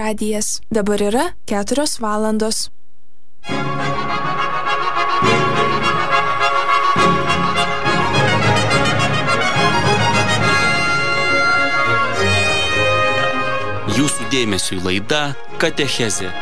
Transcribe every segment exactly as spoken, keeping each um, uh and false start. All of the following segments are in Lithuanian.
radijas. Dabar yra keturios valandos. Jūsų dėmesiui laida Katechezė.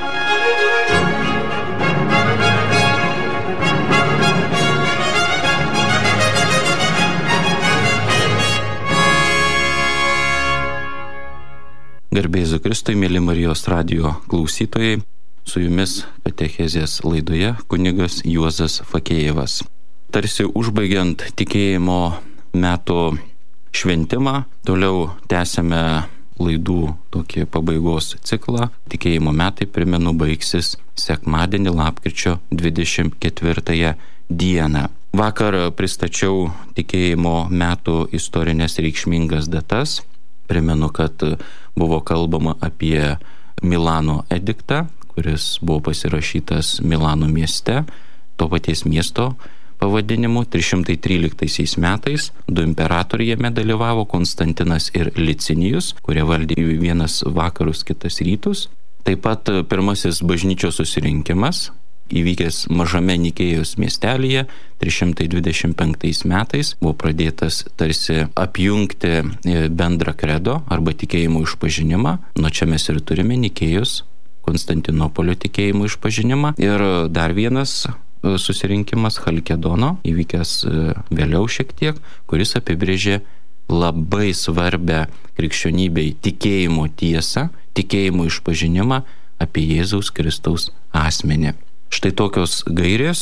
Garbė Jėzui Kristui, mėly Marijos radijo klausytojai, su jumis Katechezės laidoje kunigas Juozas Fakėjevas. Tarsi užbaigiant tikėjimo metų šventimą, toliau tęsiame laidų tokį pabaigos ciklą. Tikėjimo metai, primenu, baigsis sekmadienį lapkričio dvidešimt ketvirtąją dieną. Vakar pristačiau tikėjimo metų istorinės reikšmingas datas. Primenu, kad buvo kalbama apie Milano ediktą, kuris buvo pasirašytas Milano mieste, to paties miesto pavadinimu. trys šimtai tryliktaisiais metais du imperatoriai jame dalyvavo, Konstantinas ir Licinijus, kurie valdė vienas vakarus, kitas rytus. Taip pat pirmasis bažnyčios susirinkimas, įvykęs mažame Nikėjos miestelyje trys šimtai dvidešimt penktais metais, buvo pradėtas tarsi apjungti bendrą kredo arba tikėjimo išpažinimą. Nuo čia mes ir turime Nikėjos, Konstantinopolio tikėjimo išpažinimą. Ir dar vienas susirinkimas Chalkedono, įvykęs vėliau šiek tiek, kuris apibrėžė labai svarbę krikščionybei tikėjimo tiesą, tikėjimo išpažinimą apie Jėzaus Kristaus asmenį. Štai tokios gairės,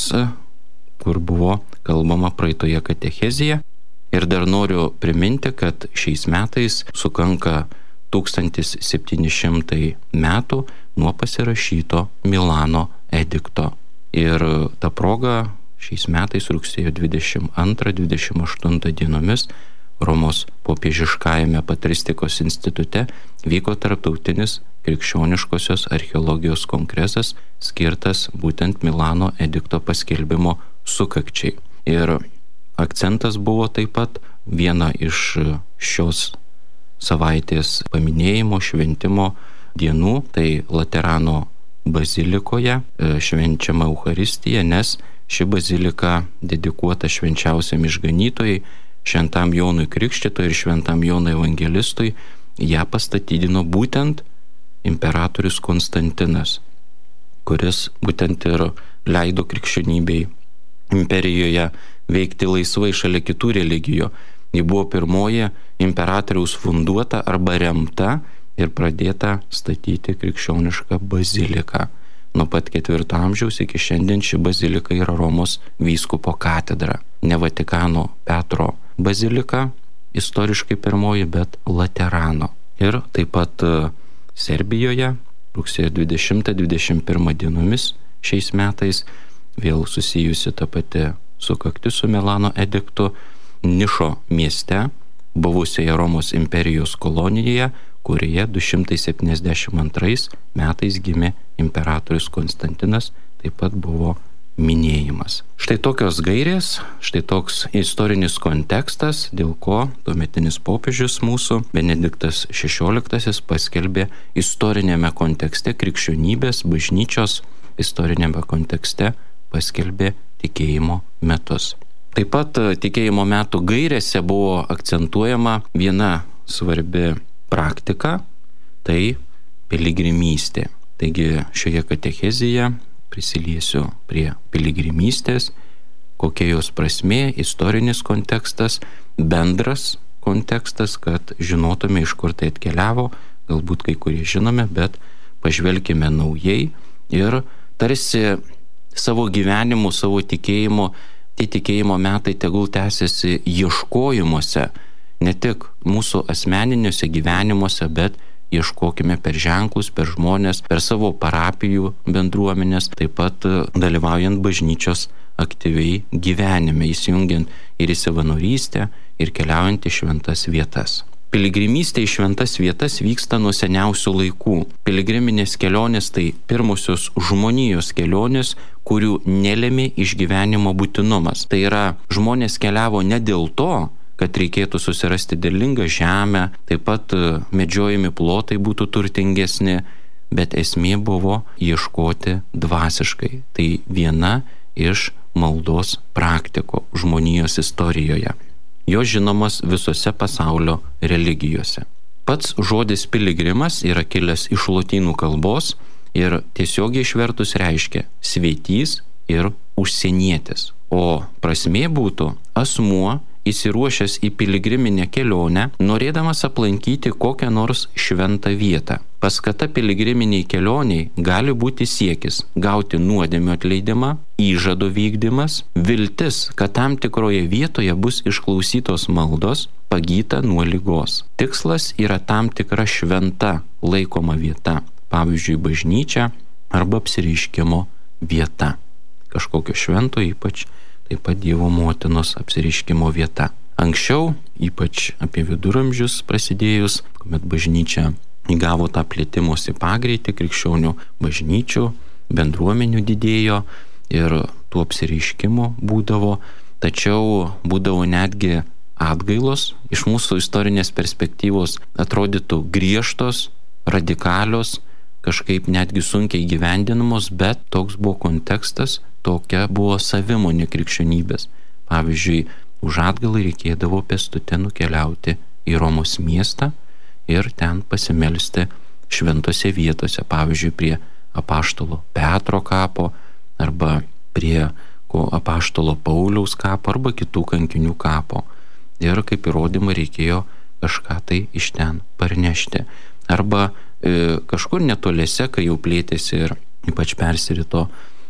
kur buvo kalbama praeitoje katechezėje. Ir dar noriu priminti, kad šiais metais sukanka tūkstantis septyni šimtai metų nuo pasirašyto Milano edikto. Ir ta proga šiais metais rugsėjo dvidešimt antrą dvidešimt aštuntą dienomis Romos popiežiškajame patristikos institute vyko tarptautinis krikščioniškosios archeologijos kongresas, skirtas būtent Milano edikto paskelbimo sukakčiai. Ir akcentas buvo taip pat viena iš šios savaitės paminėjimo, šventimo dienų, tai Laterano bazilikoje švenčiama Eucharistija, nes ši bazilika dedikuota švenčiausiam išganytojui, šventam Jonui Krikštytojui ir šventam Jonui Evangelistui. Ją pastatydino būtent imperatorius Konstantinas, kuris būtent ir leido krikščionybei imperijoje veikti laisvai šalia kitų religijų. Ji buvo pirmoji imperatoriaus funduota arba remta ir pradėta statyti krikščionišką baziliką. Nuo pat ketvirto amžiaus iki šiandien ši bazilika yra Romos vyskupo katedra. Ne Vatikano Petro bazilika, istoriškai pirmoji, bet Laterano. Ir taip pat Serbijoje rugsėjo dvidešimtą dvidešimt pirmą dienomis šiais metais, vėl susijusi ta pati sukaktis su Milano ediktu, Nišo mieste, buvusioje Romos imperijos kolonijoje, kurioje du šimtai septyniasdešimt antrais metais gimė imperatorius Konstantinas, taip pat buvo minėjimas. Štai tokios gairės, štai toks istorinis kontekstas, dėl ko tuometinis popiežius mūsų Benediktas šešioliktasis paskelbė istorinėme kontekste krikščionybės, bažnyčios istorinėme kontekste paskelbė tikėjimo metus. Taip pat tikėjimo metų gairėse buvo akcentuojama viena svarbi praktika, tai piligrimystė. Taigi šioje katechezėje prisiliesiu prie piligrimystės, kokia jos prasmė, istorinis kontekstas, bendras kontekstas, kad žinotume, iš kur tai atkeliavo, galbūt kai kurie žinome, bet pažvelkime naujai ir tarsi savo gyvenimu, savo tikėjimu, tie tikėjimo metai tegul tęsiasi ieškojimuose, ne tik mūsų asmeniniuose gyvenimuose, bet ieškokime per ženklus, per žmonės, per savo parapijų bendruomenės, taip pat dalyvaujant bažnyčios aktyviai gyvenime, įsijungiant ir į savanorystę, ir keliaujant į šventas vietas. Piligrimystė į šventas vietas vyksta nuo seniausių laikų. Piligriminės kelionės tai pirmosios žmonijos kelionės, kurių nelėmė išgyvenimo būtinumas. Tai yra, žmonės keliavo ne dėl to, kad reikėtų susirasti derlingą žemę, taip pat medžiojami plotai būtų turtingesni, bet esmė buvo ieškoti dvasiškai. Tai viena iš maldos praktikų žmonijos istorijoje. Jos žinomas visose pasaulio religijose. Pats žodis piligrimas yra kilęs iš lotynų kalbos ir tiesiogiai išvertus reiškia sveitys ir užsienietis. O prasmė būtų asmuo įsiruošęs į piligriminę kelionę, norėdamas aplankyti kokią nors šventą vietą. Paskata piligriminiai kelioniai gali būti siekis gauti nuodėmių atleidimą, įžado vykdymas, viltis, kad tam tikroje vietoje bus išklausytos maldos, pagyta nuo ligos. Tikslas yra tam tikra šventa laikoma vieta, pavyzdžiui, bažnyčia arba apsireiškimo vieta. Kažkokio švento, ypač taip pat Dievo motinos apsireiškimo vieta. Anksčiau, ypač apie viduramžius prasidėjus, kuomet bažnyčia įgavo tą plėtimosi pagreitį, krikščionių bažnyčių, bendruomenių didėjo ir tų apsireiškimų būdavo, tačiau būdavo netgi atgailos, iš mūsų istorinės perspektyvos atrodytų griežtos, radikalios, kažkaip netgi sunkiai gyvendinamos, bet toks buvo kontekstas, tokia buvo savimonė krikščionybės. Pavyzdžiui, už atgailą reikėdavo pėstute nukeliauti į Romos miestą ir ten pasimelsti šventose vietose, pavyzdžiui, prie apaštalo Petro kapo arba prie apaštalo Pauliaus kapo arba kitų kankinių kapo. Ir kaip įrodymą reikėjo kažką tai iš ten parnešti. Arba e, kažkur netoliese, kai jau plėtėsi ir ypač persirito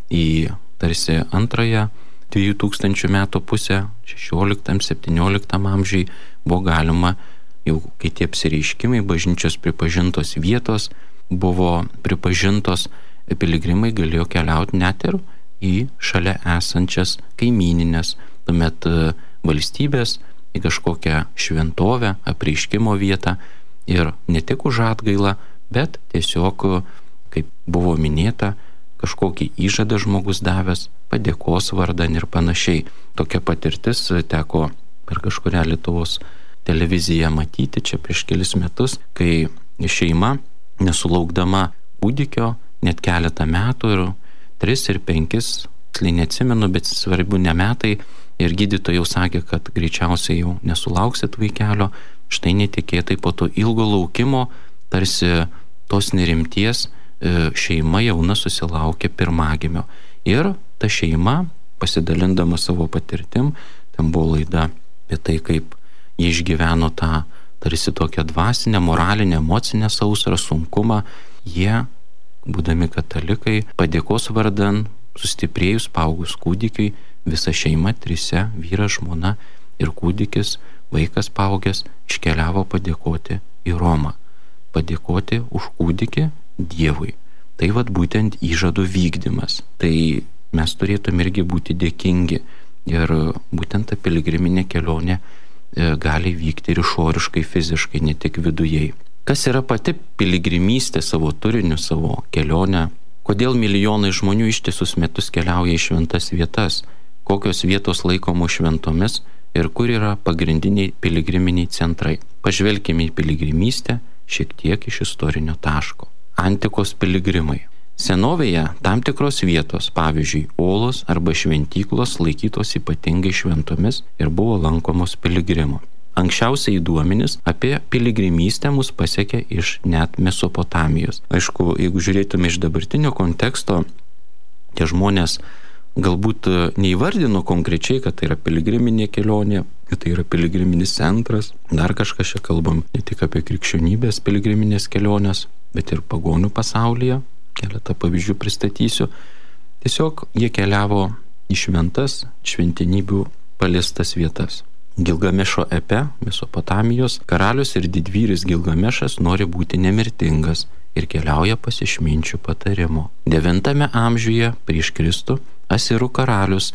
į tarsi antrąją dviejų tūkstančių metų pusę, šešioliktam septynioliktam amžiui, buvo galima, jau kai tie apsireiškimai, bažnyčios pripažintos vietos buvo pripažintos, piligrimai galėjo keliauti net ir į šalia esančias kaimyninės, tuomet valstybės, į kažkokią šventovę, apreiškimo vietą ir ne tik už atgailą, bet tiesiog, kaip buvo minėta, kažkokį įžadą žmogus davęs, padėkos vardan ir panašiai. Tokia patirtis teko per kažkurią Lietuvos televiziją matyti čia prieš kelis metus, kai šeima, nesulaukdama kūdikio, net keletą metų ir tris ir penkis, tiksliai neatsimenu, bet svarbu ne metai, ir gydytojai jau sakė, kad greičiausiai jau nesulauksit vaikelio, štai netikėtai po to ilgo laukimo, tarsi tos nerimties, šeima jauna susilaukė pirmagimio. Ir ta šeima, pasidalindama savo patirtim, ten buvo laida apie tai, kaip jie išgyveno tą tarsi tokią dvasinę, moralinę, emocinę sausrą, sunkumą. Jie, būdami katalikai, padėkos vardan, sustiprėjus, paaugus kūdikiui, visa šeima, trise, vyras, žmona ir kūdikis, vaikas paaugęs, iškeliavo padėkoti į Romą. Padėkoti už kūdikį Dievui. Tai vat būtent įžadų vykdymas. Tai mes turėtume irgi būti dėkingi ir būtent ta piligriminė kelionė gali vykti ir išoriškai, fiziškai, ne tik vidujei. Kas yra pati piligrimystė savo turiniu, savo kelionę? Kodėl milijonai žmonių ištisus metus keliauja į šventas vietas? Kokios vietos laikomos šventomis ir kur yra pagrindiniai piligriminiai centrai? Pažvelkime į piligrimystę šiek tiek iš istorinio taško. Antikos piligrimai. Senovėje tam tikros vietos, pavyzdžiui, olos arba šventyklos laikytos ypatingai šventomis ir buvo lankomos piligrimų. Anksčiausiai duomenys apie piligrimystę mus pasiekė iš net Mesopotamijos. Aišku, jeigu žiūrėtume iš dabartinio konteksto, tie žmonės galbūt neįvardino konkrečiai, kad tai yra piligriminė kelionė, kad tai yra piligriminis centras. Dar kažkas čia kalbam ne tik apie krikščionybės piligriminės kelionės, bet ir pagonių pasaulyje. Keletą pavyzdžių pristatysiu. Tiesiog jie keliavo į šventas, šventenybių paliestas vietas. Gilgamešo epe, Mesopotamijos, karalius ir didvyris Gilgamešas nori būti nemirtingas ir keliauja pas išminčių patarimo. Devintame amžiuje prieš Kristų Asirų karalius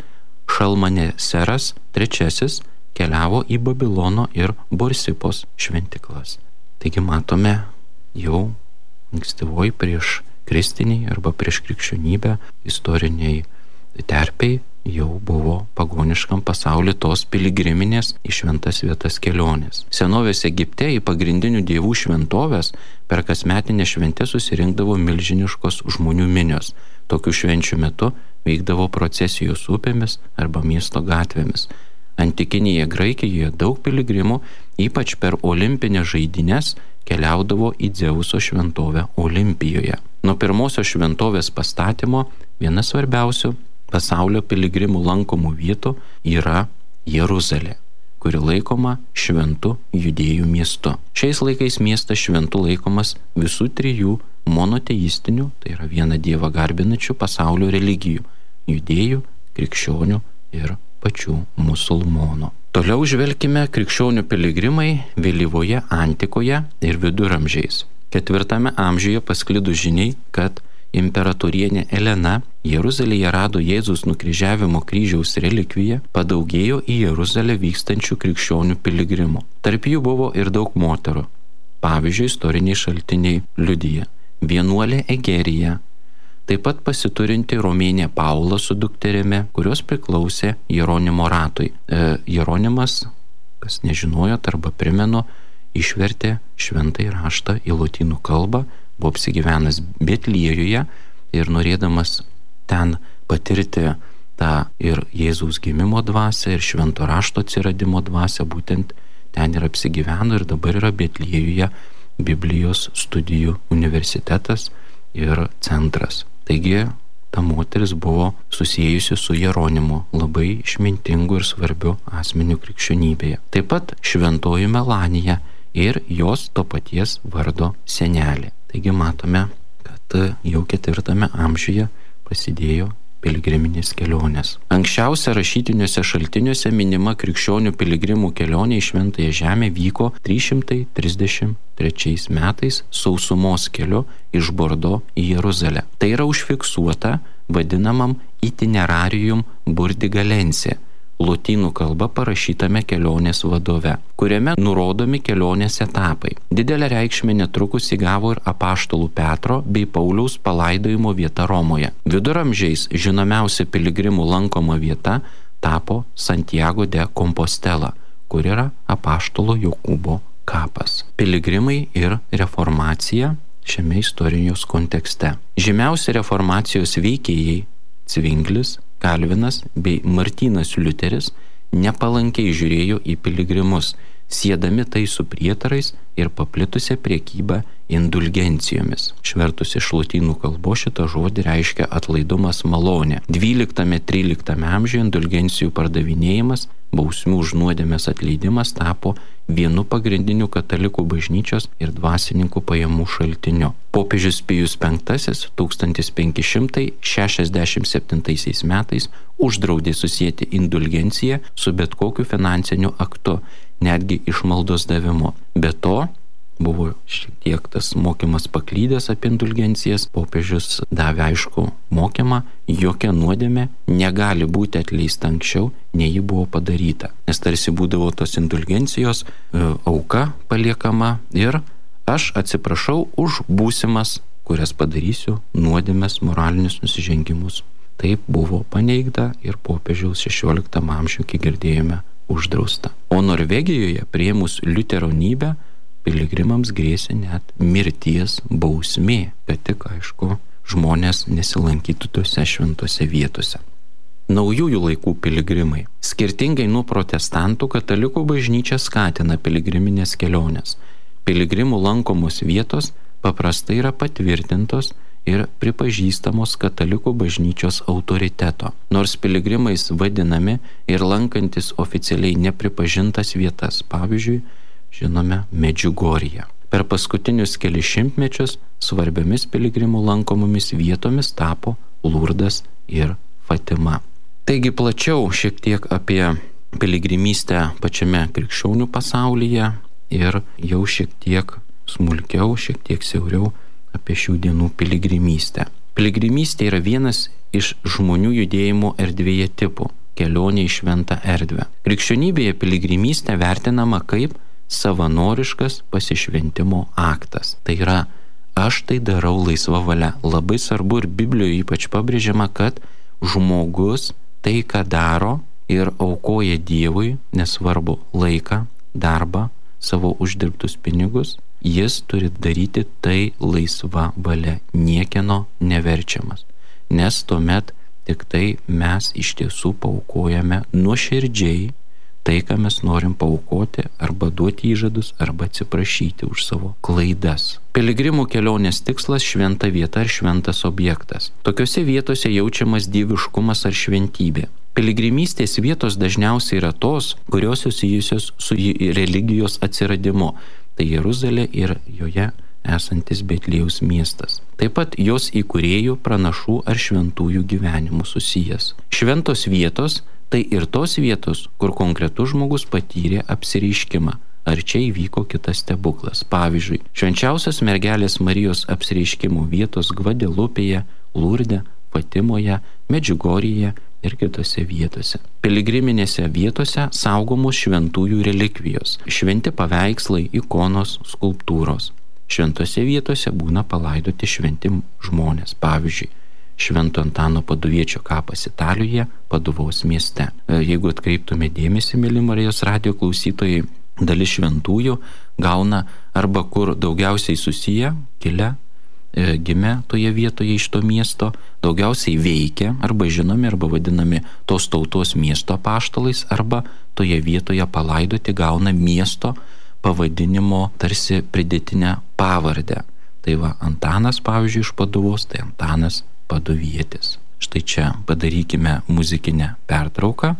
Šalmaneseras trečiasis keliavo į Babilono ir Borsipos šventiklas. Taigi matome jau ankstyvoj prieš kristiniai arba prieš krikščionybę istoriniai terpiai jau buvo pagoniškam pasauliu tos piligriminės į šventas vietas kelionės. Senovės Egipte į pagrindinių dievų šventovės per kasmetinę šventę susirinkdavo milžiniškos žmonių minios. Tokių švenčių metu vykdavo procesijos upėmis arba miesto gatvėmis. Antikinėje Graikijoje daug piligrimų, ypač per olimpinės žaidynes, keliaudavo į Dzeuso šventovę Olimpijoje. Nuo pirmosios šventovės pastatymo viena svarbiausių pasaulio piligrimų lankomų vietų yra Jeruzalė, kuri laikoma šventu judėjų miestu. Šiais laikais miestas šventu laikomas visų trijų monoteistinių, tai yra vieną dievą garbinančių pasaulio religijų – judėjų, krikščionių ir pačių musulmonų. Toliau žvelkime krikščionių piligrimai vėlyvoje antikoje ir viduramžiais. Ketvirtame amžiuje pasklido žiniai, kad imperatorienė Elena Jeruzalėje rado Jėzaus nukryžiavimo kryžiaus relikviją, padaugėjo į Jeruzalę vykstančių krikščionių piligrimų. Tarp jų buvo ir daug moterų. Pavyzdžiui, istoriniai šaltiniai liudija vienuolė Egerija, taip pat pasiturinti romėnė Paula su dukterimi, kurios priklausė Jeronimo ratui. E, Jeronimas, kas nežinojot arba primenu, išvertė šventąjį raštą į lotynų kalbą, buvo apsigyvenęs Betliejuje ir norėdamas ten patirti tą ir Jėzaus gimimo dvasią, ir švento rašto atsiradimo dvasią, būtent ten ir apsigyveno ir dabar yra Betliejuje Biblijos studijų universitetas ir centras. Taigi, ta moteris buvo susijusi su Jeronimu, labai išmintingu ir svarbiu asmeniu krikščionybėje. Taip pat šventoji Melanija ir jos to paties vardo senelė. Taigi matome, kad jau ketvirtame amžiuje prasidėjo piligriminės kelionės. Anksčiausia rašytiniuose šaltiniuose minima krikščionių piligrimų kelionė į Šventąją Žemę vyko trys šimtai trisdešimt trečiais metais sausumos keliu iš Bordo į Jeruzalę. Tai yra užfiksuota vadinamam itinerarium burdigalense, lotynų kalba parašytame kelionės vadove, kuriame nurodomi kelionės etapai. Didelę reikšmę netrukus įgavo ir apaštalų Petro bei Pauliaus palaidojimo vieta Romoje. Viduramžiais žinomiausia piligrimų lankoma vieta tapo Santiago de Compostela, kur yra apaštalo Jokūbo kapas. Piligrimai ir reformacija šiame istorijos kontekste. Žymiausi reformacijos veikėjai Cvinglis, Kalvinas bei Martynas Liuteris nepalankiai žiūrėjo į piligrimus, siedami tai su prietarais ir paplitusią priekybą indulgencijomis. Išvertus iš lotynų kalbos šitą žodį reiškia atlaidumas malonė. dvyliktame tryliktame amžiuje indulgencijų pardavinėjimas, bausmių už nuodėmes atleidimas tapo vienu pagrindiniu katalikų bažnyčios ir dvasininkų pajamų šaltiniu. Popiežius Pijus penktasis tūkstantis penki šimtai šešiasdešimt septintaisiais metais uždraudė susieti indulgenciją su bet kokiu finansiniu aktu, netgi išmaldos davimu. Be to, buvo šiek tiek tas mokymas paklydęs apie indulgencijas, popiežius davė aišku mokymą, jokia nuodėmė negali būti atleista anksčiau, nei ji buvo padaryta. Nes tarsi būdavo tos indulgencijos e, auka paliekama ir aš atsiprašau už būsimas, kurias padarysiu, nuodėmes, moralinius nusižengimus. Taip buvo paneigta ir popiežiaus šešioliktam amžiuje, kai girdėjome, uždrausta. O Norvegijoje priėmus liuteronybę piligrimams grėsė net mirties bausmė, kad tik, aišku, žmonės nesilankytų tose šventose vietose. Naujųjų laikų piligrimai. Skirtingai nuo protestantų, katalikų bažnyčia skatina piligriminės keliones. Piligrimų lankomos vietos paprastai yra patvirtintos ir pripažįstamos katalikų bažnyčios autoriteto. Nors piligrimais vadinami ir lankantis oficialiai nepripažintas vietas, pavyzdžiui, žinome Medžiugorję. Per paskutinius kelis šimtmečius svarbiomis piligrimų lankomomis vietomis tapo Lurdas ir Fatima. Taigi plačiau šiek tiek apie piligrimystę pačiame krikščionių pasaulyje ir jau šiek tiek smulkiau, šiek tiek siauriau apie šių dienų piligrimystę. Piligrimystė yra vienas iš žmonių judėjimo erdvėje tipų – kelionė į šventą erdvę. Krikščionybėje piligrimystė vertinama kaip savanoriškas pasišventimo aktas. Tai yra, aš tai darau laisva valia. Labai svarbu ir Biblijoje ypač pabrėžiama, kad žmogus tai, ką daro ir aukoja Dievui, nesvarbu laiką, darbą, savo uždirbtus pinigus, jis turi daryti tai laisva valia, niekieno neverčiamas. Nes tuomet tik tai mes iš tiesų paaukojame nuoširdžiai tai, ką mes norim paaukoti, arba duoti įžadus, arba atsiprašyti už savo klaidas. Piligrimų kelionės tikslas – šventa vieta ar šventas objektas. Tokiose vietose jaučiamas dieviškumas ar šventybė. Piligrimystės vietos dažniausiai yra tos, kurios susijusios su religijos atsiradimu. Tai Jeruzalė ir joje esantis Betliejaus miestas. Taip pat jos įkūrėjų, pranašų ar šventųjų gyvenimų susijęs. Šventos vietos – tai ir tos vietos, kur konkretus žmogus patyrė apsireiškimą, ar čia įvyko kitas stebuklas. Pavyzdžiui, švenčiausios mergelės Marijos apsireiškimų vietos Gvadelupėje, Lurde, Fatimoje, Medžiugorjėje ir kitose vietose. Piligriminėse vietose saugomos šventųjų relikvijos, šventi paveikslai, ikonos, skulptūros. Šventose vietose būna palaidoti šventi žmonės, pavyzdžiui, Švento Antano Paduviečio kapas Italijoje, Paduvos mieste. Jeigu atkreiptume dėmesį, mėly Marijos radijo klausytojai, dalis šventųjų gauna arba kur daugiausiai susiję, kilę, gimę toje vietoje iš to miesto, daugiausiai veikia, arba žinomi, arba vadinami tos tautos miesto apaštalais, arba toje vietoje palaidoti gauna miesto pavadinimo tarsi pridėtinę pavardę. Tai va, Antanas, pavyzdžiui, iš Paduvos, tai Antanas Paduvietis. Štai čia padarykime muzikinę pertrauką.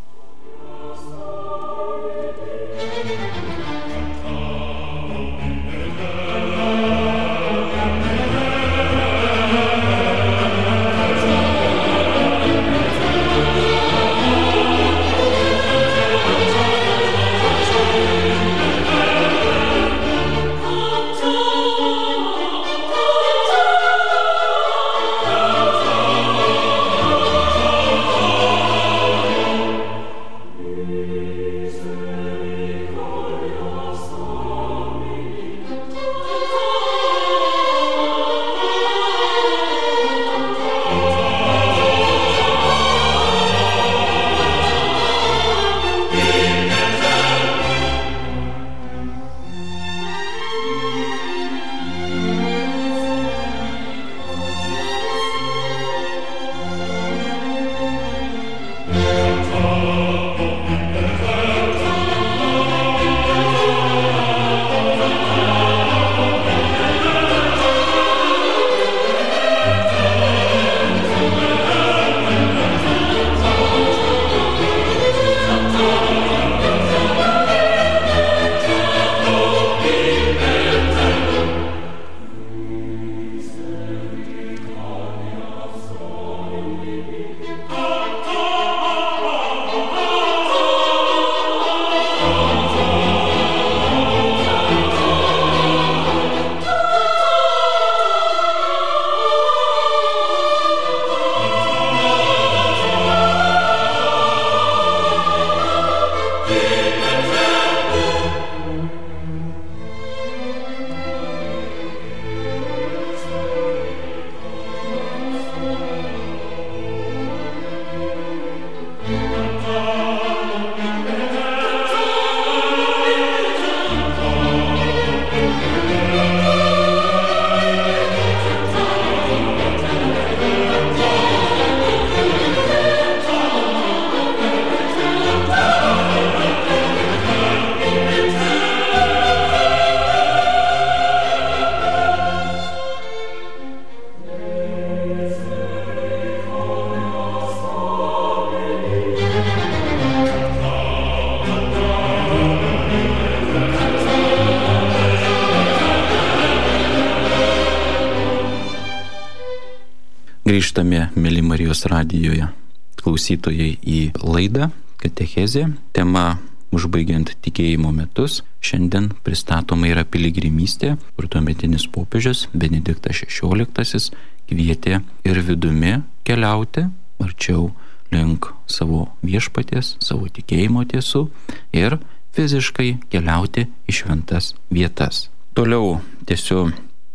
Grįžtame, mėly Marijos radijoje klausytojai, į laidą Katechezė. Tema užbaigiant tikėjimo metus. Šiandien pristatoma yra piligrimystė, kur tuometinis popiežius Benediktas šešioliktasis kvietė ir vidumi keliauti arčiau link savo viešpaties, savo tikėjimo tiesų ir fiziškai keliauti į šventas vietas. Toliau tęsiu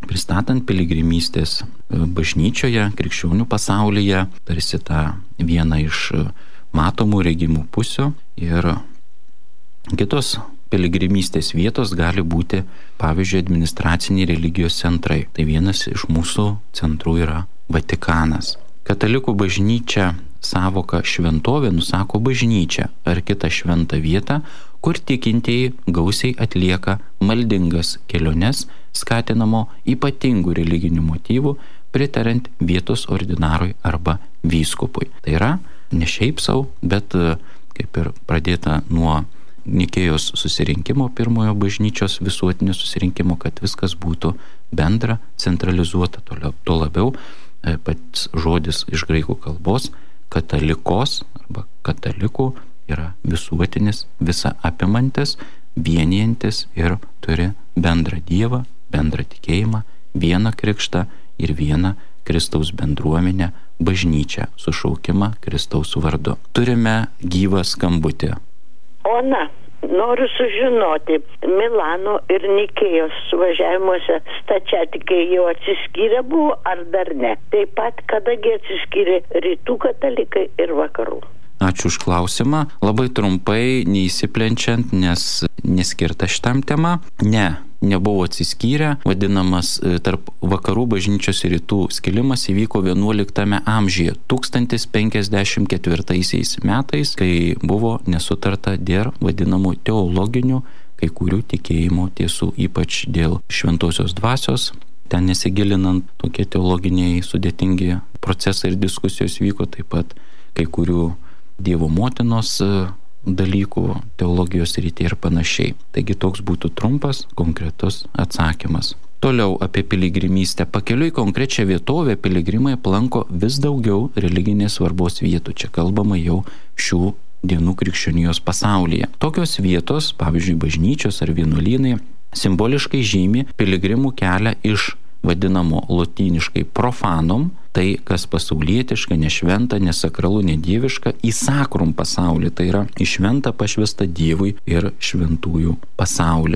pristatant piligrimystės bažnyčioje, krikščionių pasaulyje, tarsi tą vieną iš matomų regimų pusių, ir kitos piligrimystės vietos gali būti, pavyzdžiui, administraciniai religijos centrai. Tai vienas iš mūsų centrų yra Vatikanas. Katalikų bažnyčia savoką šventovė nusako bažnyčia ar kitą šventą vietą, kur tikintieji gausiai atlieka maldingas keliones, skatinamo ypatingų religinių motyvų, pritarant vietos ordinarui arba vyskupui. Tai yra ne šiaip sau, bet kaip ir pradėta nuo Nikėjos susirinkimo, pirmojo bažnyčios visuotinio susirinkimo, kad viskas būtų bendra, centralizuota. Tuo labiau pats žodis iš graikų kalbos katalikos arba katalikų yra visuotinis, visa apimantis, vienijantis ir turi bendrą Dievą, bendrą tikėjimą, vieną krikštą ir vieną Kristaus bendruomenę, bažnyčią, sušaukimą Kristaus vardu. Turime gyvą skambutį. Ona, noriu sužinoti, Milano ir Nikėjos suvažiavimuose stačiatikiai jau atsiskyrę buvo ar dar ne? Taip pat, kadagi atsiskyrė rytų katalikai ir vakarų? Ačiū už klausimą. Labai trumpai, neįsiplenčiant, nes neskirta šitam tema. Ne, nebuvo atsiskyrę. Vadinamas tarp vakarų bažnyčios ir rytų skilimas įvyko vienuoliktame amžiuje, tūkstantis penkiasdešimt ketvirtaisiais metais, kai buvo nesutarta dėl vadinamų teologinių kai kurių tikėjimo tiesų, ypač dėl šventosios dvasios. Ten nesigilinant, tokie teologiniai sudėtingi procesai ir diskusijos vyko, taip pat kai kurių Dievo motinos dalykų, teologijos rytį ir panašiai. Taigi toks būtų trumpas, konkretus atsakymas. Toliau apie piligrimystę. Pakeliui konkrečią vietovę piligrimai aplanko vis daugiau religinės svarbos vietų. Čia kalbama jau šių dienų krikščionijos pasaulyje. Tokios vietos, pavyzdžiui, bažnyčios ar vienuolynai, simboliškai žymi piligrimų kelią iš vadinamo lotyniškai profanom, tai kas pasaulietiška, nešventa, nesakralu, nedieviška, į sakrum pasaulį, tai yra į šventą pašvestą Dievui ir šventųjų pasaulį.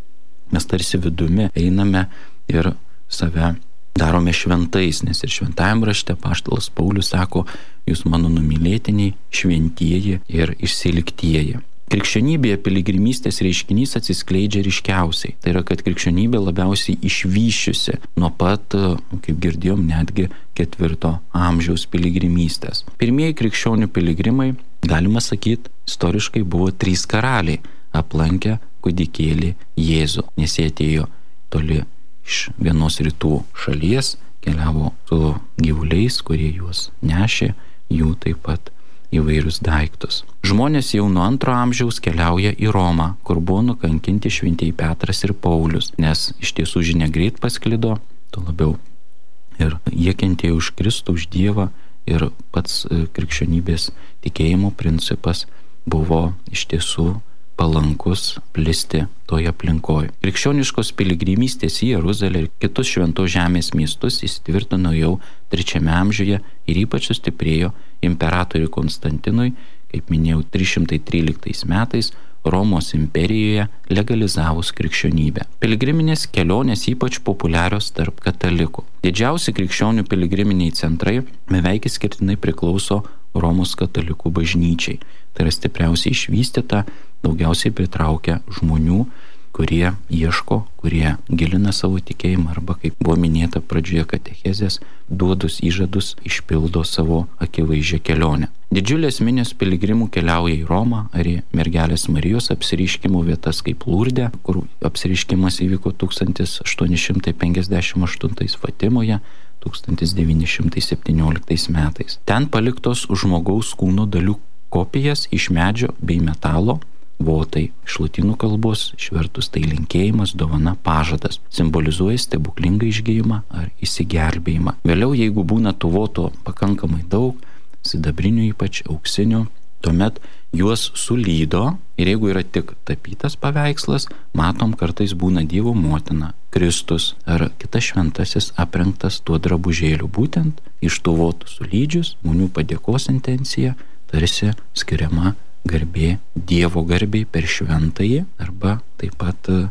Mes tarsi vidumi einame ir save darome šventais, nes ir šventajam rašte apaštalas Paulius sako, jūs mano numylėtiniai, šventieji ir išsiliktieji. Krikščionybėje piligrimystės reiškinys atsiskleidžia ryškiausiai. Tai yra, kad krikščionybė labiausiai išvyščiusi nuo pat, kaip girdėjom, netgi ketvirto amžiaus piligrimystės. Pirmieji krikščionių piligrimai, galima sakyti, istoriškai buvo trys karaliai, aplankę kūdikėlį Jėzų, nes jie atėjo toli iš vienos rytų šalies, keliavo su gyvuliais, kurie juos nešė, jų taip pat įvairius daiktus. Žmonės jau nuo antro amžiaus keliauja į Romą, kur buvo nukankinti šventieji Petras ir Paulius, nes iš tiesų žinia greit pasklido, tuo labiau ir jie kentėjo už Kristų, už Dievą, ir pats krikščionybės tikėjimo principas buvo iš tiesų palankus plisti toje aplinkoje. Krikščioniškos piligrimystės į Jeruzalę ir kitus šventos žemės miestus įsitvirtino jau trečiame amžiuje ir ypač sustiprėjo imperatoriui Konstantinui, kaip minėjau, trys šimtai tryliktais metais Romos imperijoje legalizavus krikščionybę. Piligriminės kelionės ypač populiarios tarp katalikų. Didžiausi krikščionių piligriminiai centrai beveik išskirtinai priklauso Romos katalikų bažnyčiai. Tai yra stipriausiai išvystyta, daugiausiai pritraukia žmonių, kurie ieško, kurie gilina savo tikėjimą arba, kaip buvo minėta pradžioje katechezės, duodus įžadus išpildo savo akivaizdžią kelionę. Didžiulės minios piligrimų keliauja į Romą ar į Mergelės Marijos apsireiškimo vietas kaip Lurde, kur apsireiškimas įvyko tūkstantis aštuoni šimtai penkiasdešimt aštuntais, Fatimoje tūkstantis devyni šimtai septynioliktais metais. Ten paliktos žmogaus kūno dalių kopijas iš medžio bei metalo, votai, iš lotynų kalbos išvertus tai linkėjimas, dovana, pažadas, simbolizuoja stebuklingą išgijimą ar įsigelbėjimą. Vėliau, jeigu būna tų votų pakankamai daug, sidabrinių ypač, auksinių, tuomet juos sulydo ir jeigu yra tik tapytas paveikslas, matom, kartais būna Dievo motina, Kristus ar kitas šventasis aprengtas tuo drabužėliu. Būtent iš tų votų sulydžius, žmonių padėkos intencija, tarsi skiriama garbė Dievo garbei per šventąjį arba taip pat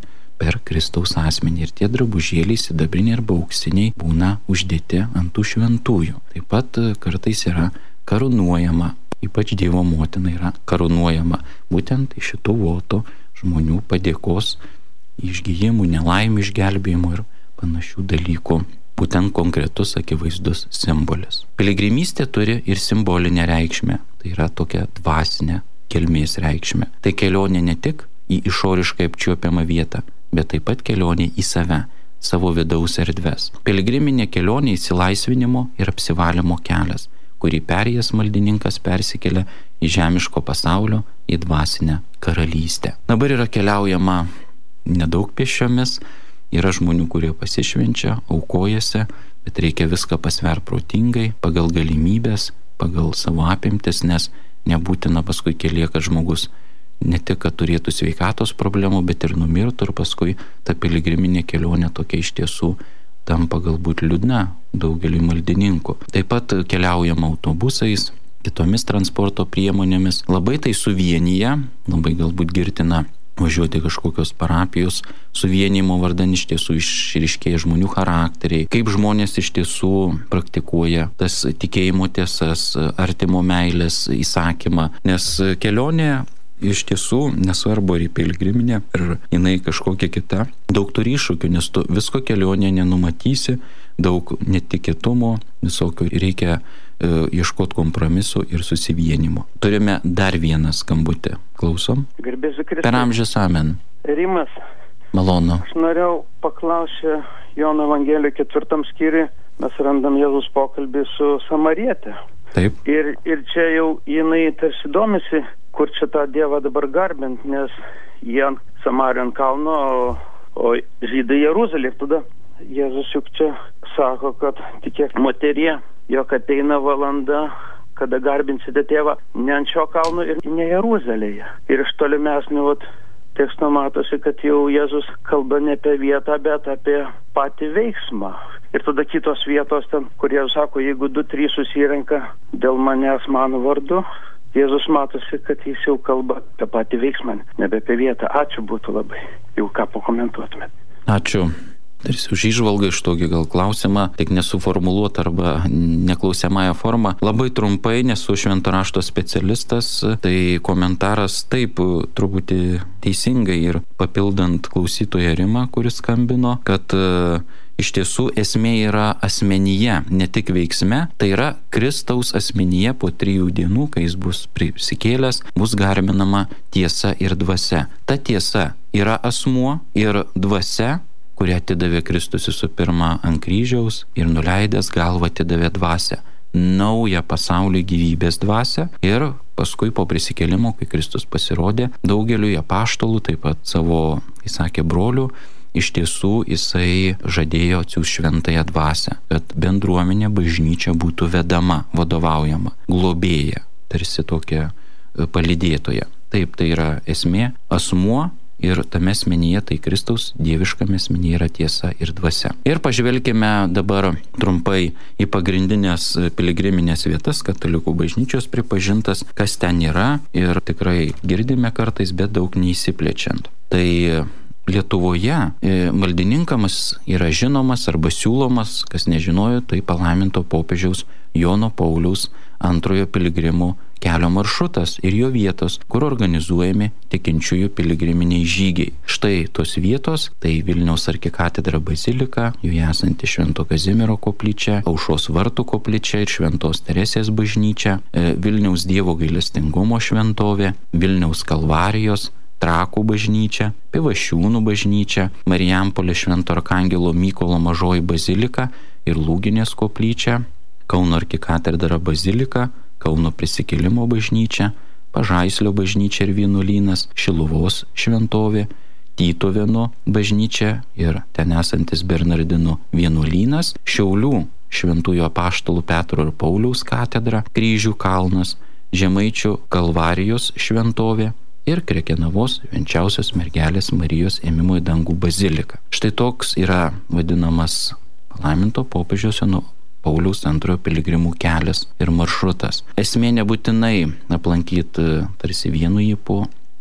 per Kristaus asmenį. Ir tie drabužėliai, sidabriniai arba auksiniai, būna uždėti ant tų šventųjų. Taip pat kartais yra karūnuojama, ypač Dievo motina yra karūnuojama būtent iš šitų voto žmonių padėkos, išgijimų, nelaimių išgelbėjimų ir panašių dalykų. Būtent konkretus akivaizdus simbolis. Piligrimystė turi ir simbolinę reikšmę, tai yra tokia dvasinė kilmės reikšmė. Tai kelionė ne tik į išoriškai apčiuopiamą vietą, bet taip pat kelionė į save, savo vidaus erdves. Piligriminė kelionė įsilaisvinimo ir apsivalymo kelias, kurį perėjęs maldininkas persikelia į žemiško pasaulio, į dvasinę karalystę. Dabar yra keliaujama nedaug pėsčiomis, yra žmonių, kurie pasišvenčia, aukojasi, bet reikia viską pasvert protingai, pagal galimybės, pagal savo apimtis, nes nebūtina paskui kelyje, kad žmogus ne tik, kad turėtų sveikatos problemų, bet ir numirtų, ir paskui ta piligriminė kelionė tokia iš tiesų tampa galbūt liūdna daugeliui maldininkų. Taip pat keliaujama autobusais, kitomis transporto priemonėmis. Labai tai suvienyje, labai galbūt girtina važiuoti kažkokios parapijos suvienijimo vardan, iš tiesų išryškėja žmonių charakteriai, kaip žmonės iš tiesų praktikuoja tas tikėjimo tiesas, artimo meilės įsakymą, nes kelionė iš tiesų, nesvarbu ar į piligriminę, ar jinai kažkokia kita, daug turi iššūkių, nes tu visko kelionėje nenumatysi, daug netikėtumo, visokio reikia e, ieškoti kompromisų ir susivienimo. Turime dar vieną skambutį. Klausom? Garbėsiu Kristui. Per amžius amen. Rimas. Malonu. Aš norėjau paklausyti Jono Evangelijos ketvirtam skyriui, mes randam Jėzus pokalbį su samariete. Taip. Ir, ir čia jau jinai tarsi domisi, kur čia tą Dievą dabar garbint, nes jie ant Samarijos kalno, o, o žydai Jeruzalė. Tada Jėzus juk čia sako, kad tikėk moterie, jog ateina valanda, kada garbinsite tėvą ne ant šio kalno ir ne Jeruzalėje. Ir iš tolimesnio vat, teksto matosi, kad jau Jėzus kalba ne apie vietą, bet apie patį veiksmą. Ir tada kitos vietos ten, kur Jėzus sako, jeigu du, trys susirenka dėl manęs mano vardu, Jėzus matosi, kad jis jau kalba apie patį veiksmą, nebe apie vietą. Ačiū būtų labai. Jau ką pakomentuotumėt. Ačiū. Tarsi už įžvalgą iš tokį gal klausimą, tik nesuformuluot arba neklausiamąją formą. Labai trumpai, nesu švento rašto specialistas, tai komentaras taip truputį teisingai ir papildant klausytoją Rimą, kuris skambino, kad uh, iš tiesų esmė yra asmenyje, ne tik veiksme, tai yra Kristaus asmenyje po trijų dienų, kai jis bus prisikėlęs, bus garbinama tiesa ir dvasia. Ta tiesa yra asmuo ir dvasia, kurią atidavė Kristus visų pirma ant kryžiaus ir nuleidęs galvą atidavė dvasią, naują pasaulio gyvybės dvasią ir paskui po prisikėlimo, kai Kristus pasirodė daugeliui apaštalų, taip pat savo, jis sakė, brolių, iš tiesų jisai žadėjo atsiųsti šventąją dvasią, kad bendruomenė, bažnyčia būtų vedama, vadovaujama, globėja, tarsi tokia palydėtoja. Taip, tai yra esmė, asmuo ir tame asmenyje, tai Kristaus dieviškame asmenyje yra tiesa ir dvasia. Ir pažvelkime dabar trumpai į pagrindinės piligriminės vietas, katalikų bažnyčios pripažintas, kas ten yra ir tikrai girdime kartais, bet daug neįsiplečiant. Tai Lietuvoje maldininkams yra žinomas arba siūlomas, kas nežinojo, tai palaiminto popiežiaus Jono Pauliaus antrojo piligrimų kelio maršrutas ir jo vietos, kur organizuojami tikinčiųjų piligriminiai žygiai. Štai tos vietos, tai Vilniaus arkikatedra bazilika, joje esanti Švento Kazimiero koplyčia, Aušros vartų koplyčia ir Šventos Teresės bažnyčia, Vilniaus Dievo gailestingumo šventovė, Vilniaus Kalvarijos, Trakų bažnyčia, Pivašiūnų bažnyčia, Marijampolės Švento Arkangelo Mykolo mažoji bazilika ir Lūginės koplyčia, Kauno arkikatedra bazilika, Kauno prisikėlimo bažnyčia, Pažaislio bažnyčia ir vienuolynas, Šiluvos šventovė, Tytuvėnų bažnyčia ir ten esantis Bernardinų vienuolynas, Šiaulių šventųjų apaštalų Petro ir Pauliaus katedra, Kryžių kalnas, Žemaičių Kalvarijos šventovė ir Krekenavos Švenčiausios mergelės Marijos ėmimo į dangų bazilika. Štai toks yra vadinamas palaiminto popiežiaus Jono Pauliaus antrojo piligrimų kelias ir maršrutas. Esmė nebūtinai aplankyti tarsi vienu ypu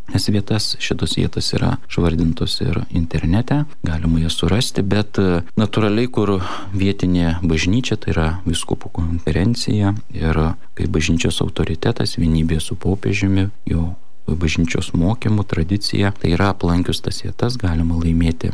Nes vietas, šitos vietas yra švardintos ir internete, galima jas surasti, bet natūraliai, kur vietinė bažnyčia, tai yra vyskupų konferencija ir kaip bažnyčios autoritetas, vienybė su popiežiumi, jo bažnyčios mokymų tradicija, tai yra aplankius tas vietas galima laimėti.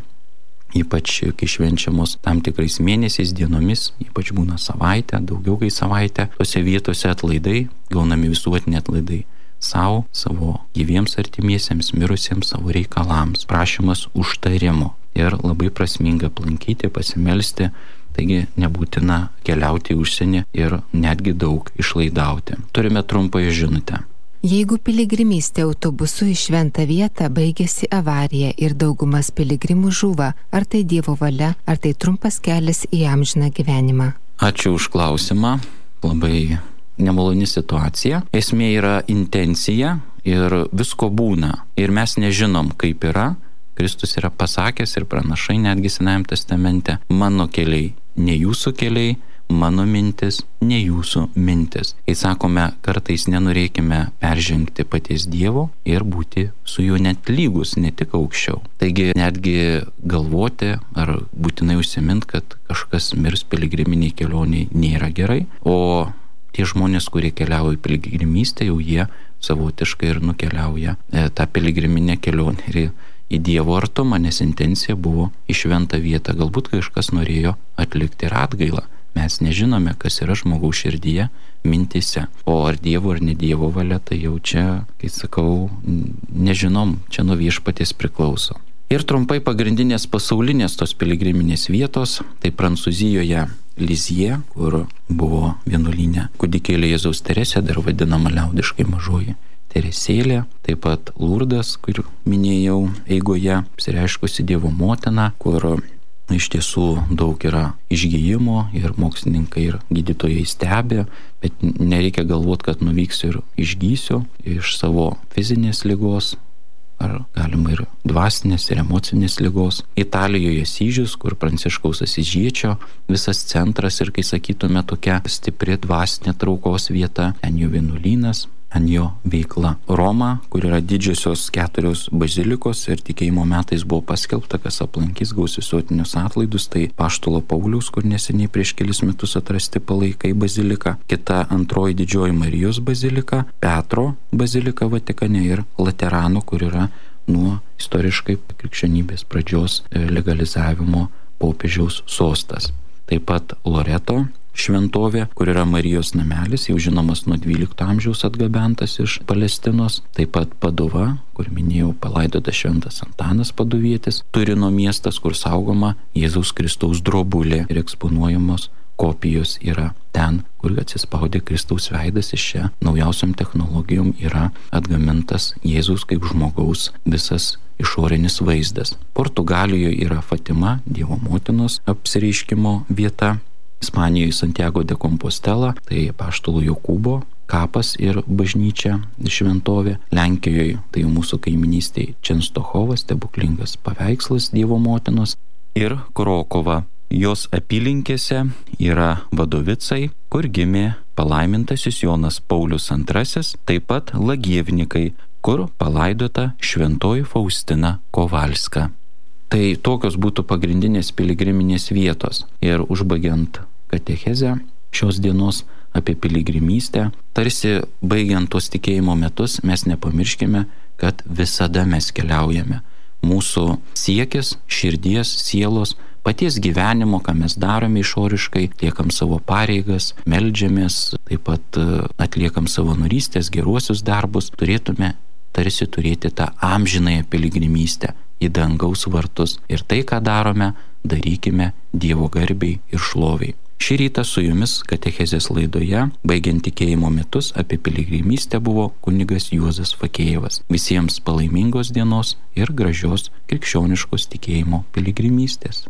Ypač kai švenčiamos tam tikrais mėnesiais, dienomis, ypač būna savaitę, daugiau kai savaitę, tose vietose atlaidai, gaunami visuotiniai atlaidai. Savo, savo gyviems artimiesiems, mirusiems savo reikalams, prašymas užtarimo ir labai prasminga aplankyti, pasimelsti, taigi nebūtina keliauti į užsienį ir netgi daug išlaidauti. Turime trumpąją žinutę. Jeigu piligrimystė autobusu į šventą vietą baigėsi avarija ir daugumas piligrimų žūva, ar tai Dievo valia, ar tai trumpas kelias į amžiną gyvenimą? Ačiū už klausimą, labai nemaloni situacija. Esmė yra intencija ir visko būna. Ir mes nežinom, kaip yra. Kristus yra pasakęs ir pranašai netgi Senajame testamente. Mano keliai, ne jūsų keliai, mano mintis, ne jūsų mintis. Kai sakome, kartais nenorėkime peržengti paties Dievo ir būti su juo net lygus, ne tik aukščiau. Taigi netgi galvoti ar būtinai užsimint, kad kažkas mirs piligriminiai kelioniai nėra gerai, o tie žmonės, kurie keliauja į piligrimystę, jau jie savotiškai ir nukeliauja e, tą piligriminę kelionę ir į Dievo artumą, nes intencija buvo į šventą vietą. Galbūt kažkas norėjo atlikti ir atgailą. Mes nežinome, kas yra žmogaus širdyje, mintise. O ar Dievo ar ne Dievo valia, tai jau čia, kai sakau, nežinom, čia nuo viešpaties priklauso. Ir trumpai pagrindinės pasaulinės tos piligriminės vietos, tai Prancūzijoje Lizie, kur buvo vienuolyne kūdikėlė Jėzaus Teresė, dar vadinama liaudiškai mažoji Teresėlė, taip pat Lurdas, kur minėjau eigoje, apsireiškusi Dievo motina, kur iš tiesų daug yra išgijimo ir mokslininkai ir gydytojai stebi, bet nereikia galvoti, kad nuvyksiu ir išgysiu iš savo fizinės ligos, ar galima ir dvasinės ir emocinės ligos. Italijoje Asyžius, kur Pranciškaus Asyžiečio visas centras ir, kai sakytume, tokia stipri dvasinė traukos vieta, ten jo vienuolynas, ten jo veikla. Roma, kur yra didžiosios keturios bazilikos ir tikėjimo metais buvo paskelbta, kas aplankys gaus visuotinius atlaidus, tai Apaštalo Pauliaus, kur neseniai prieš kelis metus atrasti palaikai bazilika, kita antroji Didžioji Marijos bazilika, Petro bazilika Vatikane ir Laterano, kur yra nuo istoriškai krikščionybės pradžios legalizavimo popiežiaus sostas. Taip pat Loreto šventovė, kur yra Marijos namelis, jau žinomas nuo dvylikto amžiaus atgabentas iš Palestinos. Taip pat Paduva, kur minėjau palaidotas šventas Antanas Paduvietis. Turino miestas, kur saugoma Jėzaus Kristaus drobulė ir eksponuojamos kopijos yra ten, kur atsispaudė Kristaus veidas. Iš čia naujausiom technologijom yra atgamintas Jėzaus kaip žmogaus visas išorinis vaizdas. Portugalijoje yra Fatima, Dievo motinos apsireiškimo vieta. Ispanijoje Santiago de Compostela, tai apaštalo Jokūbo kapas ir bažnyčia šventovė. Lenkijoje tai mūsų kaiminystėje Čenstochovas, stebuklingas paveikslas Dievo motinos. Ir Krokova. Jos apylinkėse yra Vadovicai, kur gimė palaimintasis Jonas Paulius antrasis, taip pat Lagievnikai, kur palaidota šventoji Faustina Kovalska. Tai tokios būtų pagrindinės piligriminės vietos. Ir užbaigiant katechezę šios dienos apie piligrimystę, tarsi baigiant tos tikėjimo metus, mes nepamirškime, kad visada mes keliaujame. Mūsų siekis, širdies, sielos, paties gyvenimo, ką mes darome išoriškai, atliekam savo pareigas, meldžiamės, taip pat atliekam savanorystės, geruosius darbus, turėtume tarsi turėti tą amžinąją piligrimystę į dangaus vartus. Ir tai, ką darome, darykime Dievo garbei ir šloviai. Šį rytą su jumis katechezės laidoje, baigiant tikėjimo metus, apie piligrimystę buvo kunigas Juozas Fakėjevas. Visiems palaimingos dienos ir gražios krikščioniškos tikėjimo piligrimystės.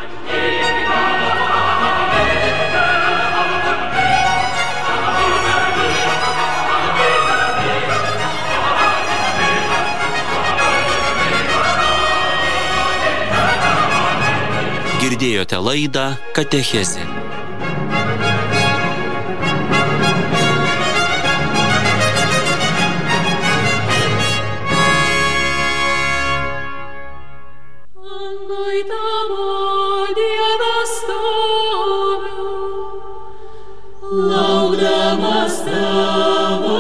Girdėjote laidą Katechezė. laukdamas tavo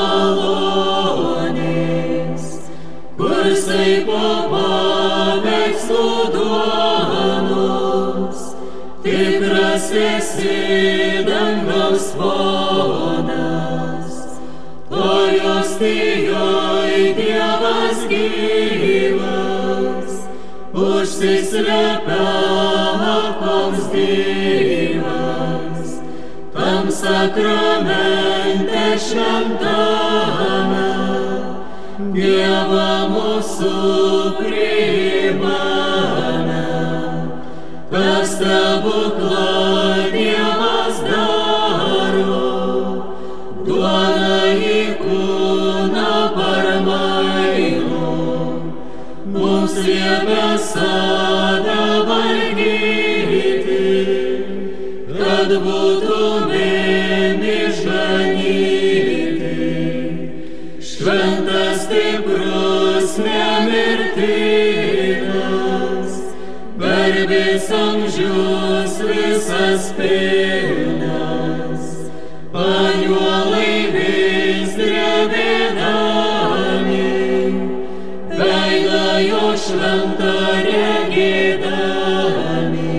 malonės, kur saipo paveikslų duonos, tikras esi dangaus fonas, tojos tijoj Dievas gyvas, užsislepia koks Dievas, tam sakramente šventame, Dievą mūsų priimame, tas stebuklą Dievas daro, duoda į kūną parmaino, mums liepia sadą valgyti, kad būtumėm išganyti. Šventas, stiprus, nemirtingas, garbės amžius visas pilnas, angelai vis drebėdami, veidą jo šventą regėdami,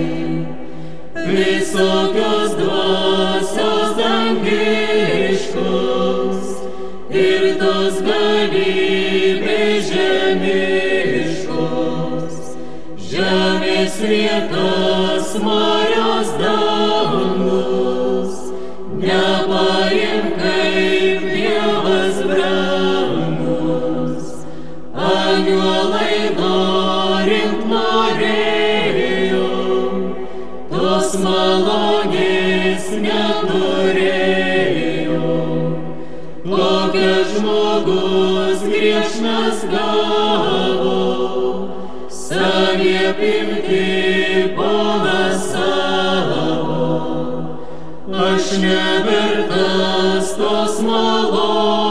visokios dvasios dangiškos ir tos galybės žemiškos, žemės vietos, marios dangus, nepaimk kaip Dievas brangus. Angelai norint norėjo, tos malonės neturėjo, kokia žmogus griežnas gavo, savie pimti ponas savo. Aš nevertas tos malonės,